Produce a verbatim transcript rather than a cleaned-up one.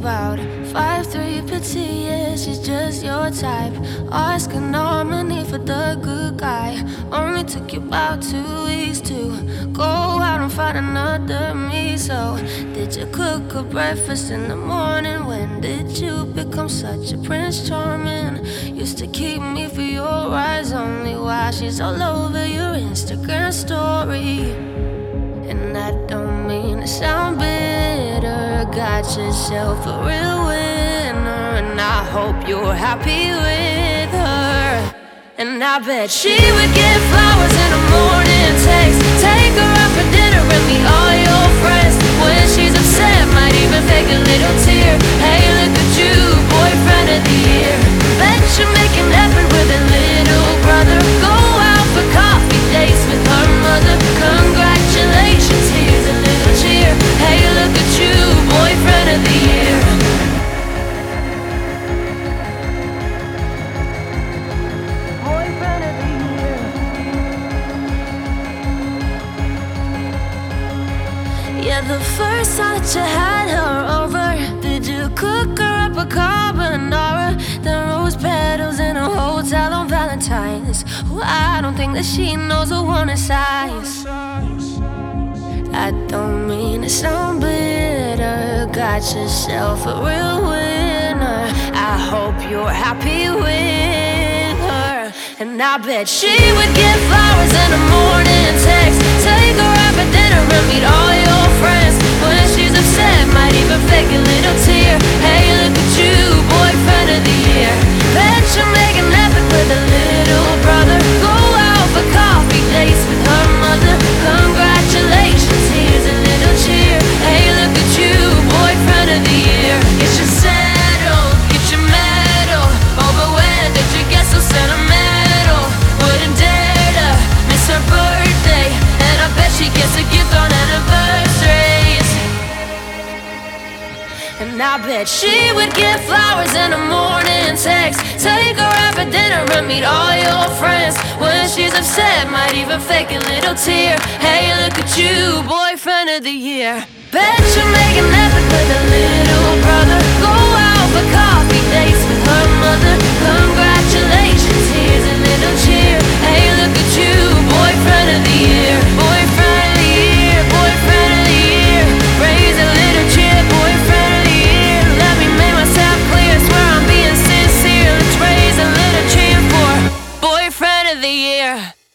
about five three petite, yeah, she's just your type. Oscar nominee for the good guy. Only took you about two weeks to go out and find another me. So did you cook her breakfast in the morning? When did you become such a Prince Charming? Used to keep me for your eyes only while she's all over your Instagram story. And I don't mean to sound bitter, got yourself a real winner, and I hope you're happy with her. And I bet she would get flowers in the morning text, take her out for dinner and meet all your friends. When she's upset, might even fake a little tear. Hey, look at you, boyfriend of the year. Bet you're making effort with a little brother. Go out for coffee dates with her mother. Congratulations, here's a little cheer. Hey, look at you, boyfriend of the year. Boyfriend of the year. Yeah, the first time that you had her over, did you cook her up a carbonara? Then rose petals in a hotel on Valentine's. Well, I don't think that she knows a woman's size. I don't mean to sound bitter, got yourself a real winner. I hope you're happy with her. And I bet she would get flowers in the morning text, take her out for dinner and meet all your friends. When she's upset, might even fake a little tear. Hey, look at you, boyfriend of the year. Bet you're making effort with a little brother. Go out for coffee dates with her mother. Congratulations, here's a little cheer. Hey, look at you, boyfriend of the year. Get you settled, get your medal. Oh, but when did you get so sentimental? Wouldn't dare to miss her birthday, and I bet she gets a gift on anniversaries. And I bet she would get flowers in the morning text, take her out for dinner and meet all your friends. When she's upset, might even fake a little tear. Hey, look at you, boyfriend of the year. Bet you're making effort with a little brother. Go out for coffee dates with her mother. Congratulations, here's a little cheer. Hey, look at you, boyfriend of the year. Boyfriend of the year, boyfriend of the year. Raise a little cheer, boyfriend of the year. Let me make myself clear, swear I'm being sincere. Let's raise a little cheer for boyfriend of the year.